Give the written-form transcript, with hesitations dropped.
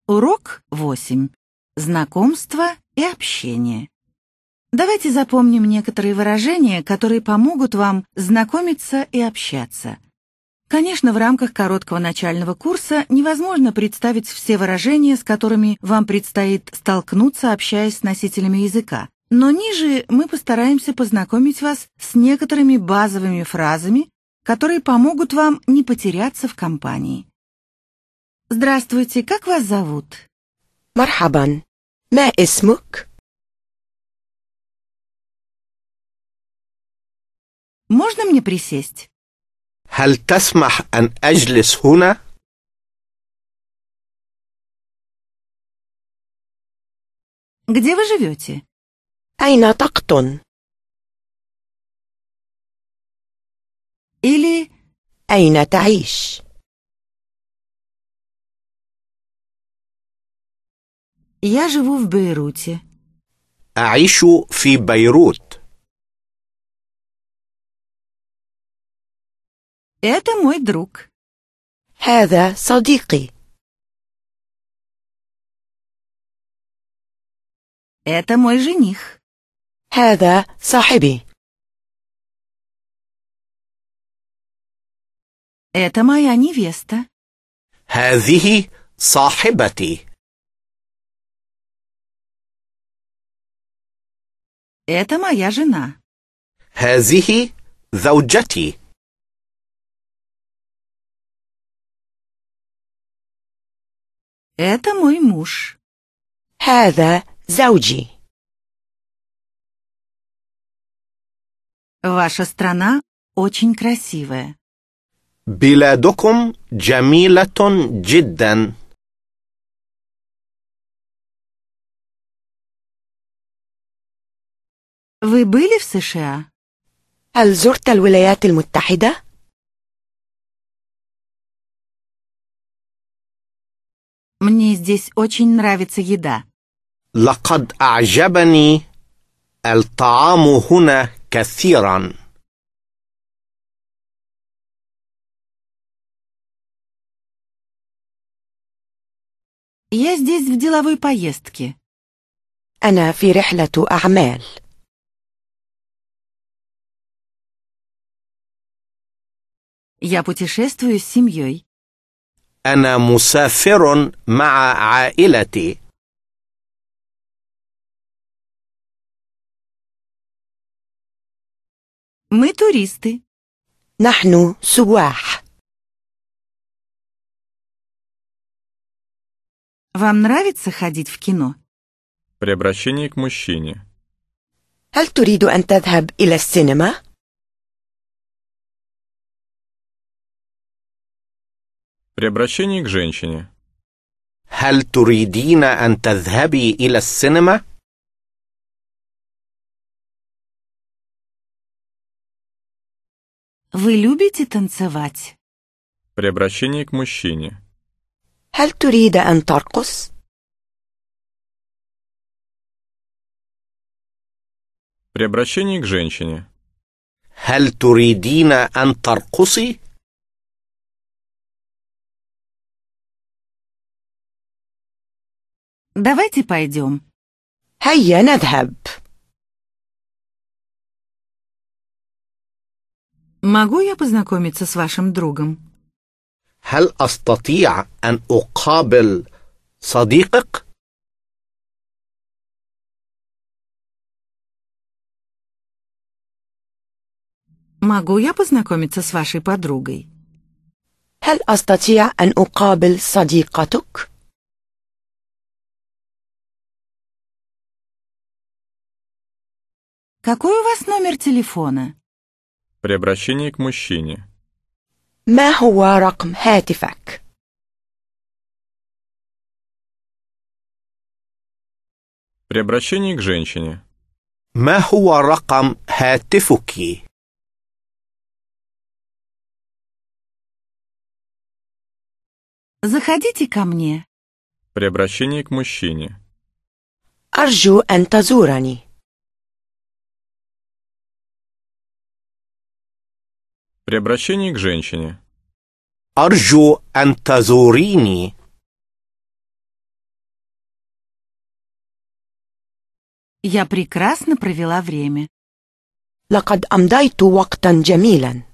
Урок 8. Знакомство и общение. Давайте запомним некоторые выражения, которые помогут вам знакомиться и общаться. Конечно, в рамках короткого начального курса невозможно представить все выражения, с которыми вам предстоит столкнуться, общаясь с носителями языка. Но ниже мы постараемся познакомить вас с некоторыми базовыми фразами, которые помогут вам не потеряться в компании. Здравствуйте, как вас зовут? مرحبا، ما اسمك؟ Можно мне присесть? هل تسمح أن أجلس هنا؟ Где вы живете? أين تقطن؟ Или أين تعيش؟ я живу в Бейруте. أعيش في بيروت. Это мой друг. هذا صديقي. Это мой жених. هذا صاحبي. Это моя невеста. هذه صاحبتي. Это моя жена. هذه زوجتي. Это мой муж. هذا زوجي. Ваша страна очень красивая. بلادكم جميلة جدا. Вы были в США? هل زرت الولايات المتحدة؟ Мне здесь очень нравится еда. لقد أعجبني الطعام هنا كثيرا. Я здесь в деловой поездке. أنا في رحلة أعمال. Я путешествую с семьей. أنا مسافر مع عائلتي. Мы туристы. نحن سواح. Вам нравится ходить в кино? При обращении к мужчине. هل تريد أن تذهب إلى السينما؟ При обращении к женщине. هل تريدين أن تذهبي إلى السينما؟ Вы любите танцевать? При обращении к мужчине. هل تريد أن ترقص؟ При обращении к женщине. هل تريدين أن ترقصي؟ Давайте пойдем. هيا نذهب. Могу я познакомиться с вашим другом? هل أستطيع أن أقابل صديقك؟ Могу я познакомиться с вашей подругой? هل أستطيع أن أقابل صديقتك؟ Какой у вас номер телефона? При обращении к мужчине. ما هو رقم هاتفك؟ При обращении к женщине. ما هو رقم هاتفك؟ Заходите ко мне. При обращении к мужчине. أرجو أن تزورني. При обращении к женщине. أرجو أن تزوريني. Я прекрасно провела время. لقد أمضيت وقتا جميلا.